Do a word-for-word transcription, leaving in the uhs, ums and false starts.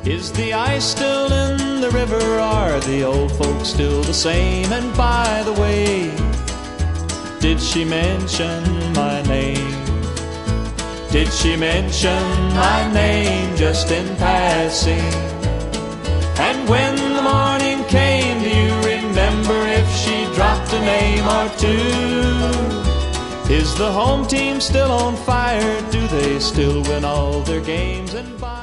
Is the ice still in the river? Are the old folks still the same? And by the way, did she mention my name? Did she mention my name just in passing? And when the morning came, do you remember if she dropped a name or two? Is the home team still on fire? Do they still win all their games and buy